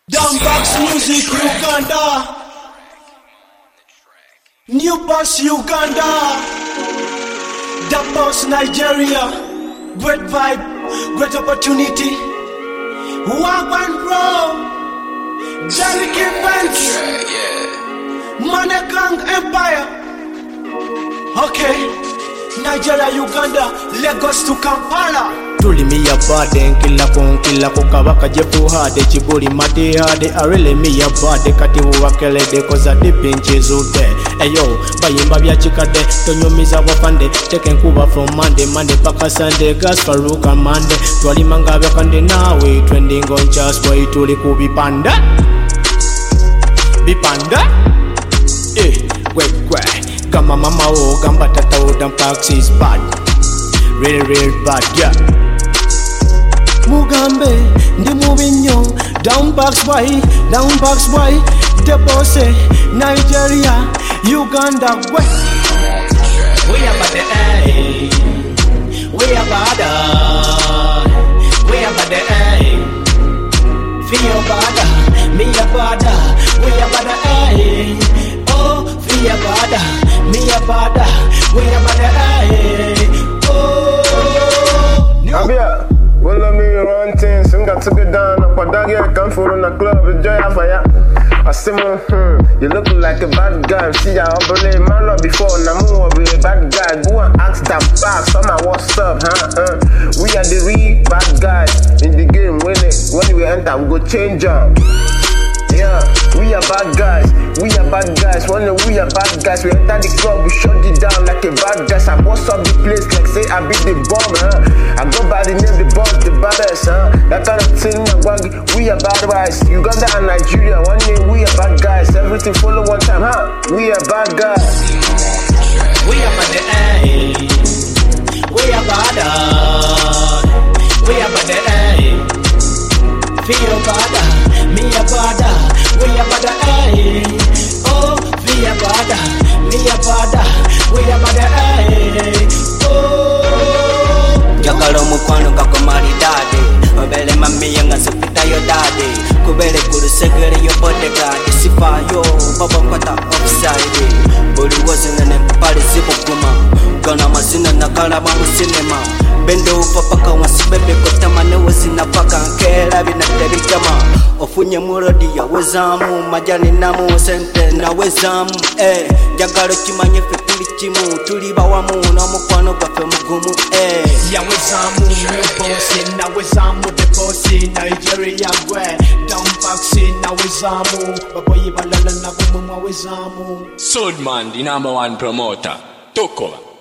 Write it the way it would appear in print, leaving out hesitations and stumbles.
Downbox Music Uganda, New Boss Uganda, The Boss Nigeria, great vibe, great opportunity. Wagwan Bro, Jerry Events, Manekang Empire. Okay, Nigeria, Uganda, Lagos to Kampala. Tuli me a bad killa ko kabaka jefu hade chibuli mati hade arele me a bad kati wakele de koza de pinches ude eyo bayimba bya chikade tonyumiza wafande teken kuba from Monday paka Sunday gas faruka Monday twali mangabe kande nawe trending on just boy tuli kubipanda bipanda kwe kama mama o gamba tata o Downbox is bad real bad yeah. Mugambe, ndi mubinyo, Downbox boy, The Boss, Nigeria, Uganda, we are bad, we are bad, we are bad, feel bad, me a bad, we are bad, oh, feel bad, me a bad, we are bad, oh. Well, let me run things, and got to get down up a dog, yeah, come for in the club, enjoy a fire. I say, you look like a bad guy. See, I believe man up before, now move with a bad guy. Go and ask that back, somehow what's up, huh? We are the real bad guys in the game. When we enter, we go change up. Yeah, we are bad guys, we are bad guys. When we are bad guys, we enter the club, we shut it down like a bad guys. I boss up the place like say I beat the bomb, huh? I go by the name the boss, the baddest, huh? That kind of thing, we are bad guys. Uganda and Nigeria, one day we are bad guys. Everything follow one time, huh? We are bad guys. We are bad, we are bad, we are bad, feel bad, me a bad, we a bad, oh, we a bad, me a bad, we a bad, oh. Jakalo mukwano kako maridade, obele mami yanga sepita yo dade, kubele kurusegere yo bodyguard, sifa yo, baba mkwata offside, boli wazingane pale zipo kuma, gana mazina na kalaba mu cinema. Bendo upapaka wasibebe kotamane wazina paka nkela binatebikama ofunye murodi ya wezamu majani namu sente na wezamu jagalo kimanye fe tuli chimu tuli bawamu na mukwano gafe mugumu ya wezamu New Boss na wezamu The Boss Nigeria gwe Downbox na wezamu baboyi balala na bumwa wezamu Soulman, the #1 promoter. Toko.